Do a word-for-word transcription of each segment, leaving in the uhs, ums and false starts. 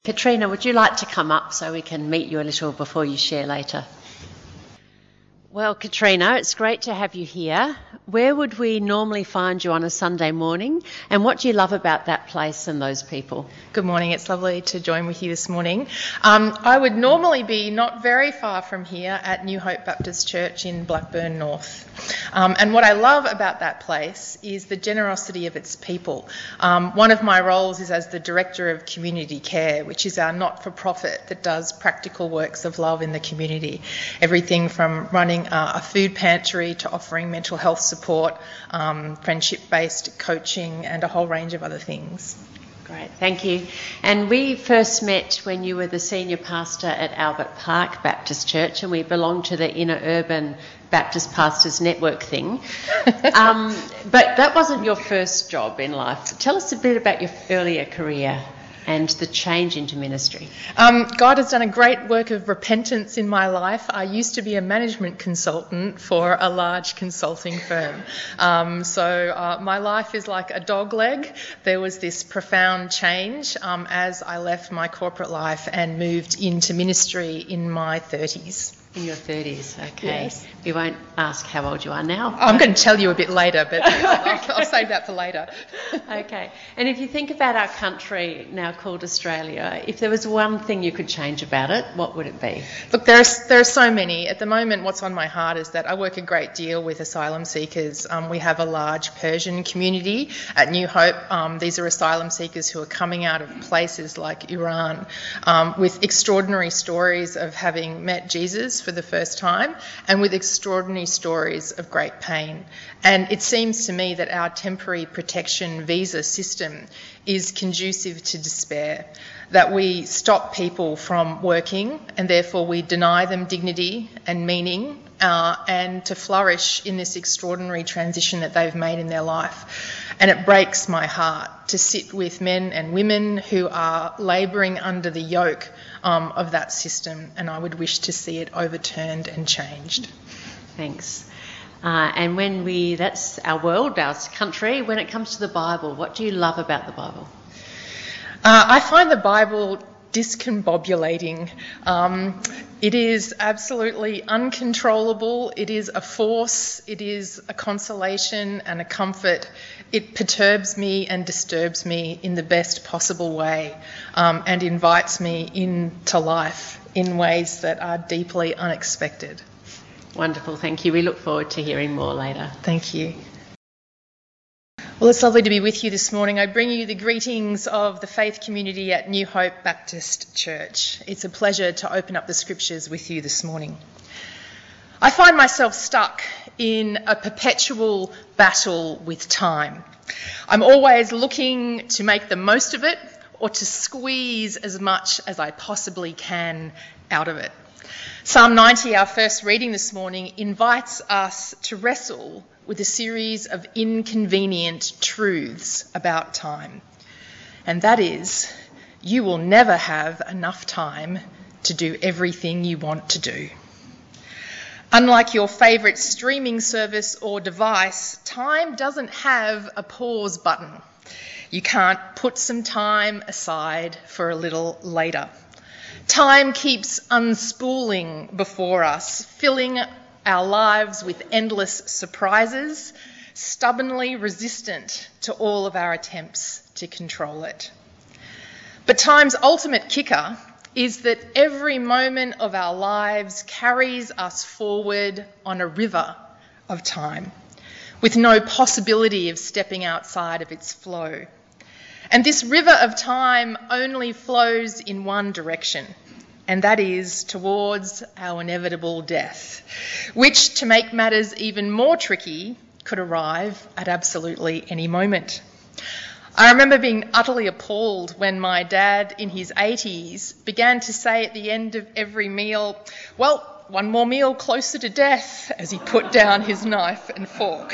Katrina, would you like to come up so we can meet you a little before you share later? Well, Katrina, it's great to have you here. Where would we normally find you on a Sunday morning, and what do you love about that place and those people? Good morning. It's lovely to join with you this morning. Um, I would normally be not very far from here at New Hope Baptist Church in Blackburn North. Um, and what I love about that place is the generosity of its people. Um, one of my roles is as the Director of Community Care, which is our not-for-profit that does practical works of love in the community. Everything from running uh, a food pantry to offering mental health support, um, friendship-based coaching, and a whole range of other things. Great, thank you. And we first met when you were the senior pastor at Albert Park Baptist Church, and we belonged to the Inner Urban Baptist Pastors Network thing. um, but that wasn't your first job in life. Tell us a bit about your earlier career and the change into ministry. Um, God has done a great work of repentance in my life. I used to be a management consultant for a large consulting firm. Um, so uh, my life is like a dog leg. There was this profound change um, as I left my corporate life and moved into ministry in my thirties. In your thirties, okay. Yes. We won't ask how old you are now. I'm going to tell you a bit later, but I'll, I'll save that for later. Okay. And if you think about our country now called Australia, if there was one thing you could change about it, what would it be? Look, there are, there are so many. At the moment, what's on my heart is that I work a great deal with asylum seekers. Um, we have a large Persian community at New Hope. Um, these are asylum seekers who are coming out of places like Iran um, with extraordinary stories of having met Jesus for the first time and with extraordinary stories of great pain. And it seems to me that our temporary protection visa system is conducive to despair, that we stop people from working and therefore we deny them dignity and meaning uh, and to flourish in this extraordinary transition that they've made in their life. And it breaks my heart to sit with men and women who are labouring under the yoke um, of that system, and I would wish to see it overturned and changed. Thanks. Uh, and when we, that's our world, our country, when it comes to the Bible, what do you love about the Bible? Uh, I find the Bible discombobulating. Um, it is absolutely uncontrollable. It is a force. It is a consolation and a comfort. It perturbs me and disturbs me in the best possible way um, and invites me into life in ways that are deeply unexpected. Wonderful, thank you. We look forward to hearing more later. Thank you. Well, it's lovely to be with you this morning. I bring you the greetings of the faith community at New Hope Baptist Church. It's a pleasure to open up the scriptures with you this morning. I find myself stuck in a perpetual battle with time. I'm always looking to make the most of it or to squeeze as much as I possibly can out of it. Psalm ninety, our first reading this morning, invites us to wrestle with a series of inconvenient truths about time. And that is, you will never have enough time to do everything you want to do. Unlike your favourite streaming service or device, time doesn't have a pause button. You can't put some time aside for a little later. Time keeps unspooling before us, filling our lives with endless surprises, stubbornly resistant to all of our attempts to control it. But time's ultimate kicker is that every moment of our lives carries us forward on a river of time, with no possibility of stepping outside of its flow. And this river of time only flows in one direction, and that is towards our inevitable death, which, to make matters even more tricky, could arrive at absolutely any moment. I remember being utterly appalled when my dad, in his eighties, began to say at the end of every meal, "Well, one more meal closer to death," as he put down his knife and fork.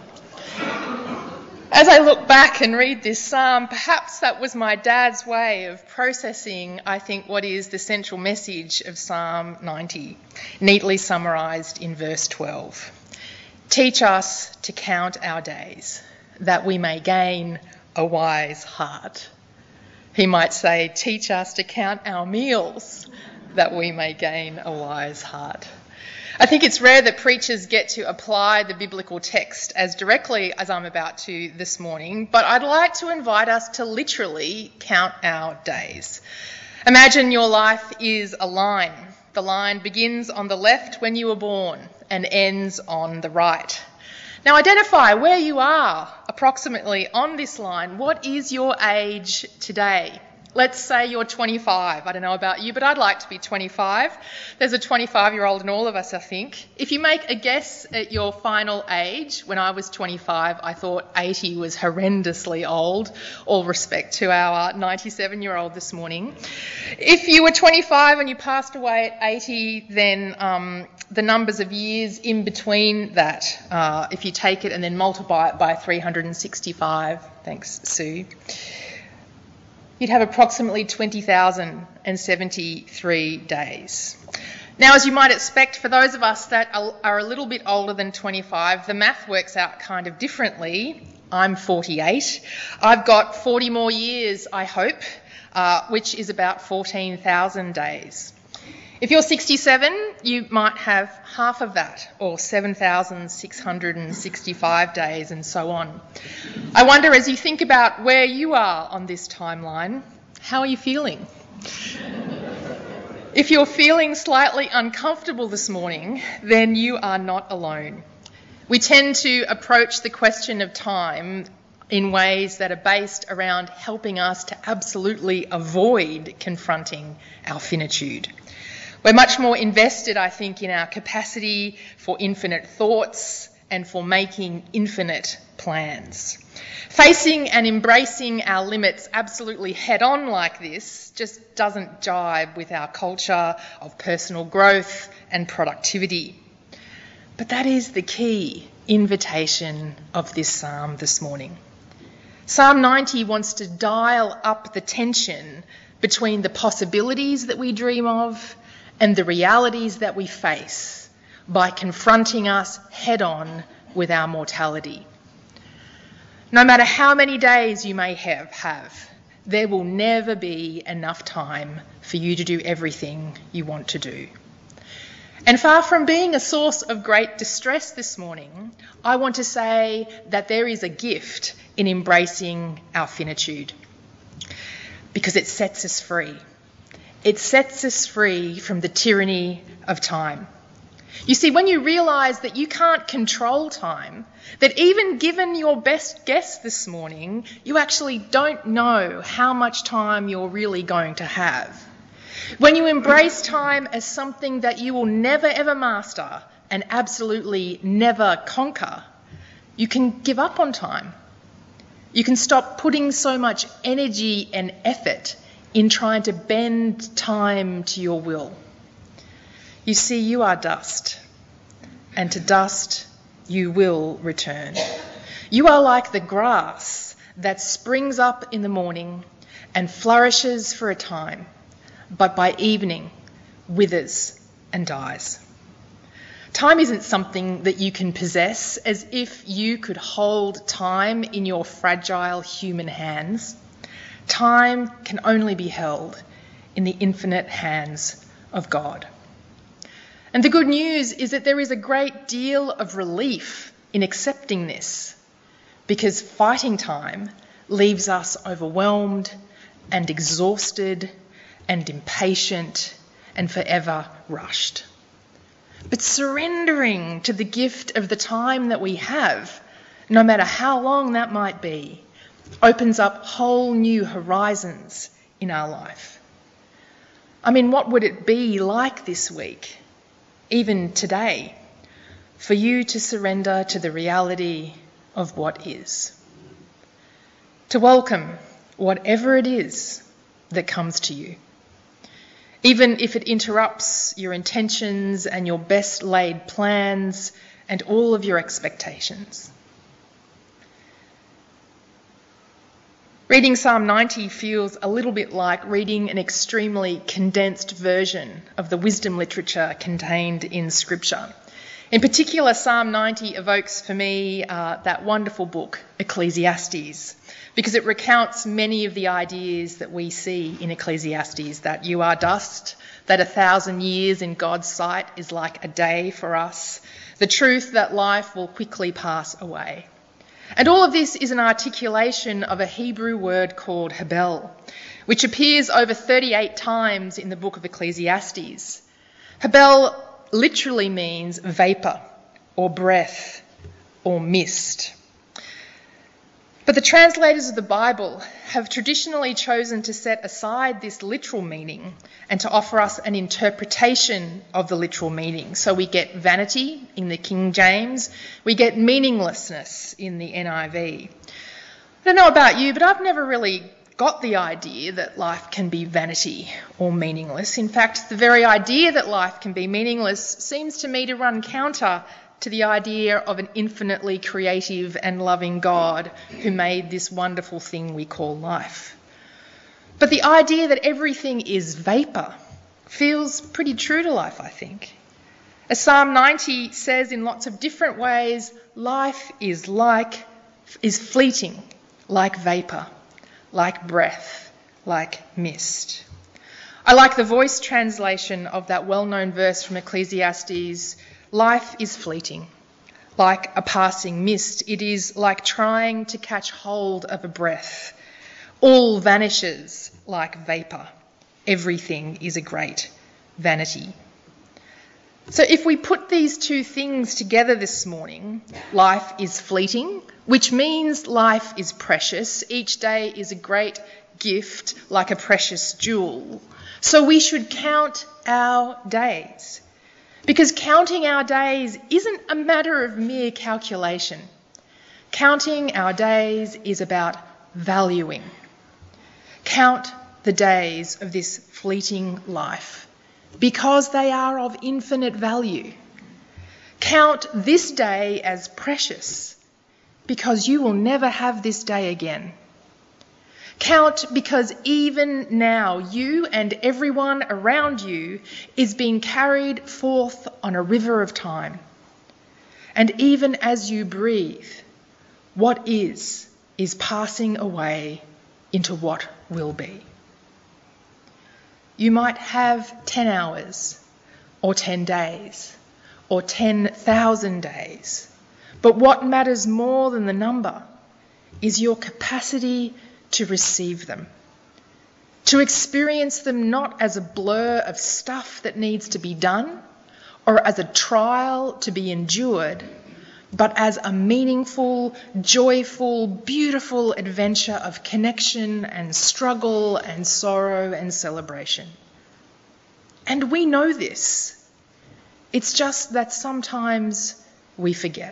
As I look back and read this psalm, perhaps that was my dad's way of processing, I think, what is the central message of Psalm ninety, neatly summarised in verse twelve. Teach us to count our days, that we may gain a wise heart. He might say, teach us to count our meals that we may gain a wise heart. I think it's rare that preachers get to apply the biblical text as directly as I'm about to this morning, but I'd like to invite us to literally count our days. Imagine your life is a line. The line begins on the left when you were born and ends on the right. Now identify where you are approximately on this line. What is your age today? Let's say you're twenty-five. I don't know about you, but I'd like to be twenty-five. There's a twenty-five-year-old in all of us, I think. If you make a guess at your final age, when I was twenty-five, I thought eighty was horrendously old. All respect to our ninety-seven-year-old this morning. If you were twenty-five and you passed away at eighty, then um, the numbers of years in between that, uh, if you take it and then multiply it by three hundred sixty-five, thanks, Sue, you'd have approximately twenty thousand seventy-three days. Now, as you might expect, for those of us that are a little bit older than twenty-five, the math works out kind of differently. I'm forty-eight. I've got forty more years, I hope, uh, which is about fourteen thousand days. If you're sixty-seven, you might have half of that, or seven thousand six hundred sixty-five days, and so on. I wonder, as you think about where you are on this timeline, how are you feeling? If you're feeling slightly uncomfortable this morning, then you are not alone. We tend to approach the question of time in ways that are based around helping us to absolutely avoid confronting our finitude. We're much more invested, I think, in our capacity for infinite thoughts and for making infinite plans. Facing and embracing our limits absolutely head-on like this just doesn't jibe with our culture of personal growth and productivity. But that is the key invitation of this psalm this morning. Psalm ninety wants to dial up the tension between the possibilities that we dream of and the realities that we face by confronting us head-on with our mortality. No matter how many days you may have, have, there will never be enough time for you to do everything you want to do. And far from being a source of great distress this morning, I want to say that there is a gift in embracing our finitude, because it sets us free. It sets us free from the tyranny of time. You see, when you realise that you can't control time, that even given your best guess this morning, you actually don't know how much time you're really going to have. When you embrace time as something that you will never ever master and absolutely never conquer, you can give up on time. You can stop putting so much energy and effort in trying to bend time to your will. You see, you are dust, and to dust you will return. You are like the grass that springs up in the morning and flourishes for a time, but by evening withers and dies. Time isn't something that you can possess as if you could hold time in your fragile human hands. Time can only be held in the infinite hands of God. And the good news is that there is a great deal of relief in accepting this, because fighting time leaves us overwhelmed and exhausted and impatient and forever rushed. But surrendering to the gift of the time that we have, no matter how long that might be, opens up whole new horizons in our life. I mean, what would it be like this week, even today, for you to surrender to the reality of what is? To welcome whatever it is that comes to you, even if it interrupts your intentions and your best laid plans and all of your expectations. Reading Psalm ninety feels a little bit like reading an extremely condensed version of the wisdom literature contained in Scripture. In particular, Psalm ninety evokes for me uh, that wonderful book, Ecclesiastes, because it recounts many of the ideas that we see in Ecclesiastes, that you are dust, that a thousand years in God's sight is like a day for us, the truth that life will quickly pass away. And all of this is an articulation of a Hebrew word called Hebel, which appears over thirty-eight times in the book of Ecclesiastes. Hebel literally means vapour or breath or mist. But the translators of the Bible have traditionally chosen to set aside this literal meaning and to offer us an interpretation of the literal meaning. So we get vanity in the King James, we get meaninglessness in the N I V. I don't know about you, but I've never really got the idea that life can be vanity or meaningless. In fact, the very idea that life can be meaningless seems to me to run counter to the idea of an infinitely creative and loving God who made this wonderful thing we call life. But the idea that everything is vapour feels pretty true to life, I think. As Psalm ninety says in lots of different ways, life is like, is fleeting, like vapour, like breath, like mist. I like the Voice translation of that well-known verse from Ecclesiastes. Life is fleeting, like a passing mist. It is like trying to catch hold of a breath. All vanishes like vapour. Everything is a great vanity. So if we put these two things together this morning, life is fleeting, which means life is precious. Each day is a great gift, like a precious jewel. So we should count our days. Because counting our days isn't a matter of mere calculation. Counting our days is about valuing. Count the days of this fleeting life because they are of infinite value. Count this day as precious because you will never have this day again. Count because even now you and everyone around you is being carried forth on a river of time. And even as you breathe, what is, is passing away into what will be. You might have ten hours or ten days or ten thousand days, but what matters more than the number is your capacity to receive them, to experience them not as a blur of stuff that needs to be done or as a trial to be endured, but as a meaningful, joyful, beautiful adventure of connection and struggle and sorrow and celebration. And we know this. It's just that sometimes we forget.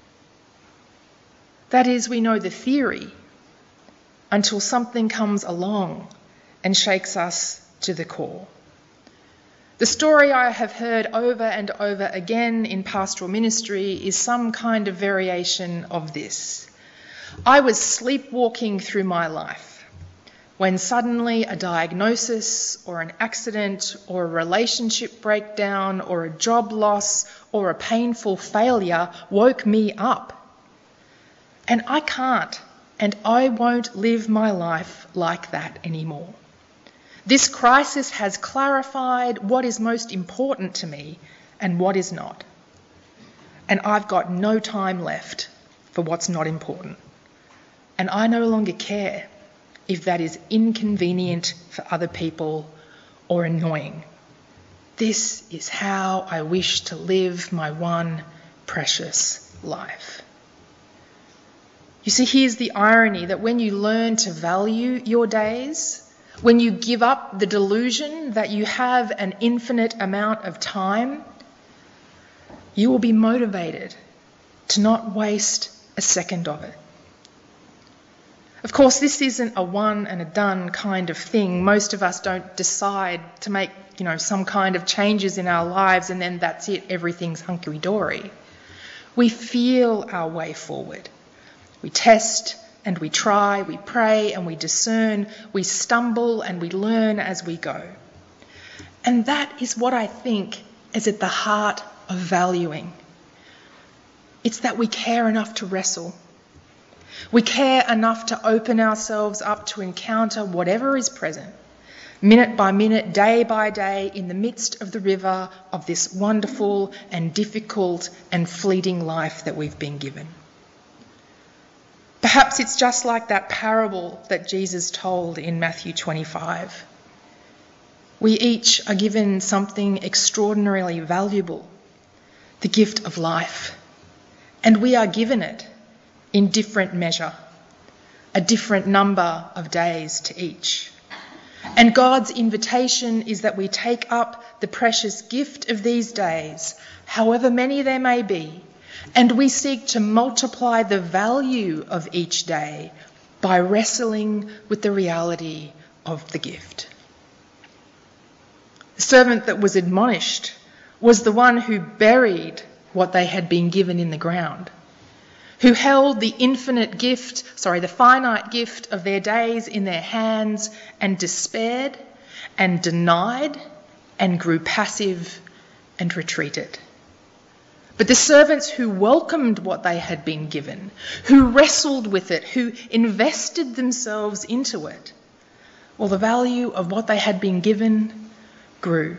That is, we know the theory until something comes along and shakes us to the core. The story I have heard over and over again in pastoral ministry is some kind of variation of this. I was sleepwalking through my life when suddenly a diagnosis or an accident or a relationship breakdown or a job loss or a painful failure woke me up. And I can't and I won't live my life like that anymore. This crisis has clarified what is most important to me and what is not. And I've got no time left for what's not important. And I no longer care if that is inconvenient for other people or annoying. This is how I wish to live my one precious life. You see, here's the irony that when you learn to value your days, when you give up the delusion that you have an infinite amount of time, you will be motivated to not waste a second of it. Of course, this isn't a one and a done kind of thing. Most of us don't decide to make, you know, some kind of changes in our lives and then that's it, everything's hunky-dory. We feel our way forward. We test and we try, we pray and we discern, we stumble and we learn as we go. And that is what I think is at the heart of valuing. It's that we care enough to wrestle. We care enough to open ourselves up to encounter whatever is present, minute by minute, day by day, in the midst of the river of this wonderful and difficult and fleeting life that we've been given. Perhaps it's just like that parable that Jesus told in Matthew twenty-five. We each are given something extraordinarily valuable, the gift of life, and we are given it in different measure, a different number of days to each. And God's invitation is that we take up the precious gift of these days, however many there may be, and we seek to multiply the value of each day by wrestling with the reality of the gift. The servant that was admonished was the one who buried what they had been given in the ground, who held the infinite gift, sorry, the finite gift of their days in their hands and despaired and denied and grew passive and retreated. But the servants who welcomed what they had been given, who wrestled with it, who invested themselves into it, well, the value of what they had been given grew.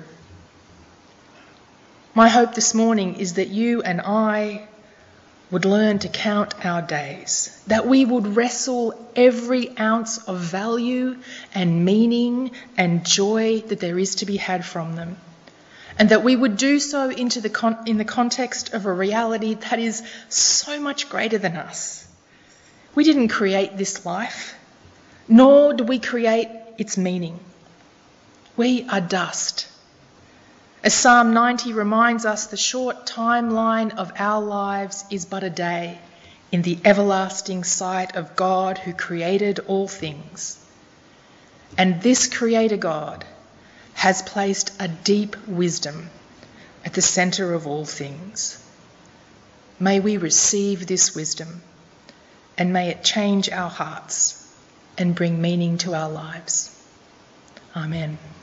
My hope this morning is that you and I would learn to count our days, that we would wrestle every ounce of value and meaning and joy that there is to be had from them, and that we would do so into the con- in the context of a reality that is so much greater than us. We didn't create this life, nor do we create its meaning. We are dust. As Psalm ninety reminds us, the short timeline of our lives is but a day in the everlasting sight of God who created all things. And this Creator God has placed a deep wisdom at the centre of all things. May we receive this wisdom, and may it change our hearts and bring meaning to our lives. Amen.